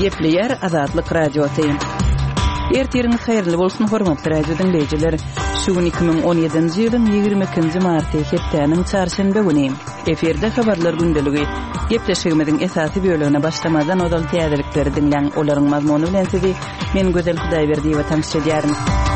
Gepleyer Azatlyk radioty. Ertiriniz hayırlı bolsun hormatly radio dinleyijiler. Şu gün 2017-nji ýylyň 22-nji marty hepdeniň çarşamba güni. Eferde habarlar gündəligi. Gepleşigimiziň esasy bölümine başlamadan odal täzelikleri dinleň. Olaryň mazmuny bilen sizi men Gözel Hudaýberdi we tanışyk edýärim.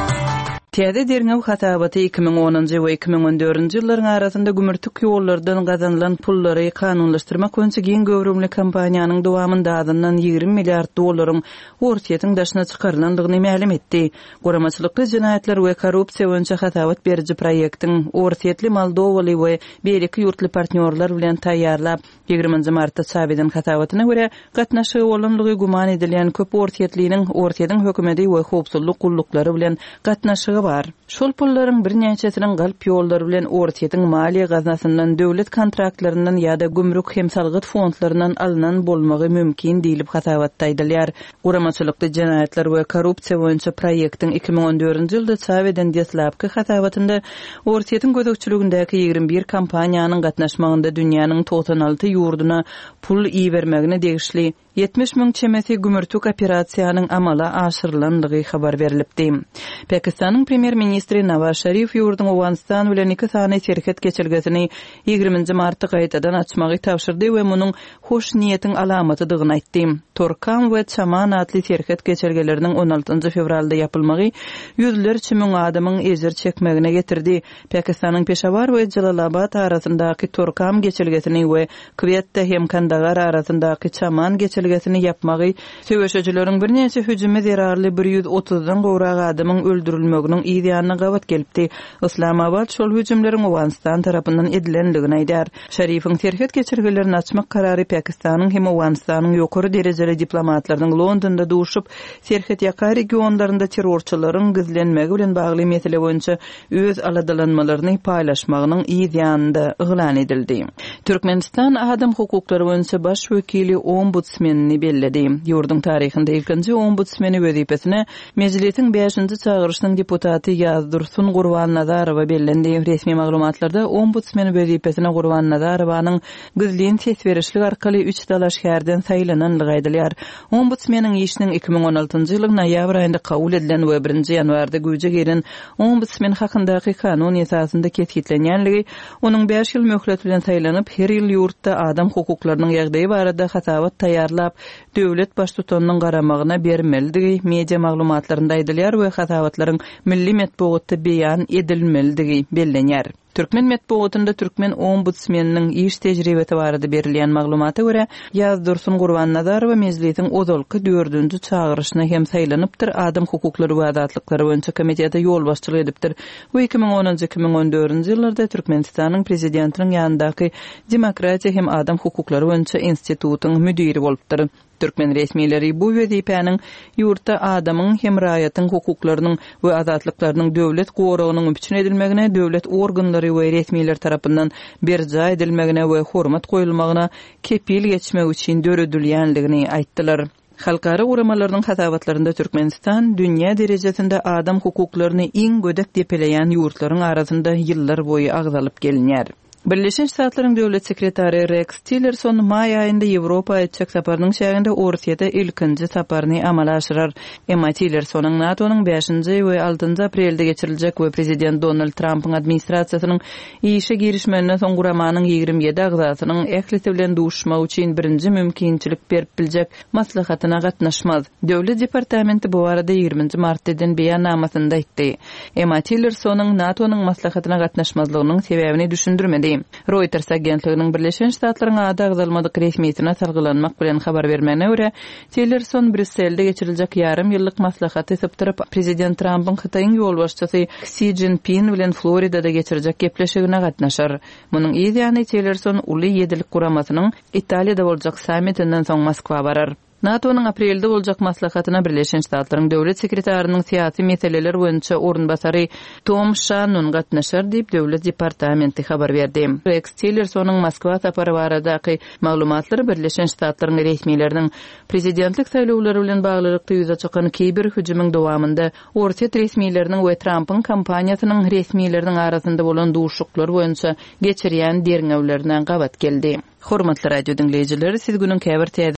Täze derňew hatabaty 2010-njy we 2014-nji ýyllaryň arasynda gümürtük ýollardan gazanylan pullary kanunlaşdyrmak öňçe giň göwrümli kampaniýanyň dowamynda adynyň 20 milliard dollaryň ortaýatyň daşyna çykarylandygyny ma'lum etdi. Goramaçylykly jinaýatlar we korrupsiýa boýunça hatabat beriji proýektiň ortaýatly Moldowaly we beýleki ýurtly partnerler bilen taýýarlap 20 martda çabeden hatabatyna görä gatnaşygy bolanlygy guman edilýän köp ortaýatlylığyň ortaýatyň hökümeti we howpsuzlyk gullukları bilen gatnaşygy var. Şol pullaryň bir näçesiniň galp ýollary bilen ortaýatyň maliýe gaznasyndan, döwlet kontraktlaryndan ýa-da gümrük hem salgyt fondlaryndan alynan bolmagy mümkin diýilip hatabatda aýdylýar. Goramaçylykly jinaýatlar we korrupsiýa boýunça proýektiň 2014-nji ýylda çabeden deslapky hatabatynda ortaýatyň gözükçülügindäki 21 kampaniýanyň gatnaşmagynda dünýäniň 96 ýurduna pul iýermegine degişli 70.000 çemesi gümürtük operasiýanyň amala aşyrylandygy habar berilipdi. Pakistanyň premier ministri Nawaz Sharif ýurduň Awganistan bilen 2 sany şirket geçirgesini 20 martda gaýtadan açmagy tapşyrdy we munyň hoş niýetiň alamatydygyny aýtdy. Torkam we Chaman adly şirket geçirgeleriniň 16 fevralda ýapylmagy ýüzlerçe müň adamyň ejer çekmegine getirdi. Pakistanyň Peshawar we Jalalabad arasyndaky Torkam geçirgesini we Quetta hem Kandahar arasyndaky Chaman geçirgesini ýapmagy söwüşejileriň bir näçe hüjüme zerarly 130-dan gowrak adamyň öldürilmeginiň ýa-da gawat gelipdi. Islamabad şol hüjümleriň Awganistan tarapyndan edilendigini aýdar. Şerifiň şirket geçirgelerini açmak karary Pakistanyň hem Awganistanyň ýokary derejeli diplomatlarynyň Londonda duşup şirket ýaka regionlarynda terrorçylaryň gizlenmegi bilen bagly mesele boýunça öz aladalanmalaryny paýlaşmagynyň ýa-da yglan edildi. Türkmenistan adam hukuklary boýunça baş wekili ombudsmenini belledi. Ýurduň taryhynda ilkinji ombudsmeni wezipesine mejlisiň 5-nji çağırışynyň deputaty Ýazdursun Gurban-Nazarowa bellendi. Resmi maglumatlarda ombudsmen wezipesine Gurban-Nazarowanyň gizlin ses berişlik arkaly 3 dalaş şäherden saýlananlygy aýdylýar. Ombudsmeniň işiniň 2016-njy ýylyň noýabr aýynda kabul edilen we 1-nji ýanwarda güýje giren ombudsmen hakyndaky kanun esasynda kesgitlenýänligi, onuň 5 ýyl möhlet bilen saýlanyp her ýyl ýurtda adam hukuklarynyň ýagdaýy barada hatabat taýýarlap döwlet baştutanynyň garamagyna bermelidigi media maglumatlarynda aýdylýar we hatabatlaryň milli metbuatda beýan edilmelidigi bellenýär. Türkmen metbuatynda Türkmen ombudsmeniniň iş tejribesi barada berilýän maglumata görä Ýazdursun Gurban-Nazarowa mejlisiň ozalky 4-nji çağırışyna hem saýlanypdyr, adam hukuklary we adatlyklary boýunça komiteta ýol başçylyk edipdir. Bu 2010-2014-nji ýyllarda Türkmenistanyň prezidentiniň ýanyndaky Demokratiýa hem adam hukuklary boýunça institutynyň müdiri bolupdyr. Türkmen resmileri bu wezipäniň ýurtda adamyň hem raýatyň hukuklarynyň we azatlyklarynyň döwlet goragynyň üçin edilmegine, döwlet organlary we resmiler tarapyndan berja edilmegine we hormat goýulmagyna kepil geçmek üçin döredilýänligini aýtdylar. Halkara uğramalarynyň hatabatlarynda Türkmenistan dünýä derejesinde adam hukuklaryny iň gödek depeleýän ýurtlaryň arasynda ýyllar boýy agzalyp gelinýär. Birleşen Ştatlaryň döwlet sekretary Rex Tillerson may aýynda Ýewropa etjek saparynyň şäherinde ortaýada ilkinji saparyny amala aşyrar. Emma Tillersonyň NATO'nyň 5-nji we 6-njy aprelde geçiriljek we prezident Donald Trump'yň administrasiýasynyň işe girişmegine soň guramanyň 27 agzasynyň ehlisi bilen duşmak üçin birinji mümkinçilik berip biljek maslahatyna gatnaşmaz. Döwlet departamenti bu arada 20 martdan beýannamasynda aýtdy. Emma Tillersonyň NATO'nyň maslahatyna gatnaşmazlygynyň sebäbini düşündirmedi. Reuters agentliginiň Birleşen Ştatlaryň ada agzalmadyk resmiýetine salgylanmak bilen habar bermegine görä, Tillerson Brüsselde geçiriljek ýarym ýyllyk maslahaty syptyryp prezident Trump'yň Hytaýyň ýolbaşçysy Xi Jinping bilen Floridada geçirijek gepleşigine gatnaşar. Munyň ýa-da Tillerson uly ýedilik guramasynyň Italiýada boljak sammitinden soň Moskwa barar. NATO'nun aprelde boljak maslahatyna Birleşen Ştatlaryň döwlet sekretarinyň syýasy meseleler boýunça orunbasary Tom Shannon gatnaşar diýip döwlet departamenti habar berdi. Rex Tillersonyň Moskwa sapary baradaky maglumatlary Birleşen Ştatlaryň resmiýetleriniň prezidentlik saýlawlary bilen baglylykda ýüze çykan kiber hüjümüň dowamında ortaýat resmiýetleriniň we Trump'yň kampaniýasynyň resmiýetleriniň arasynda bolan duşuklar boýunça geçirýän derňewlerinden gawat geldi. Hormatly radio dinleyijileri, siz günün käbir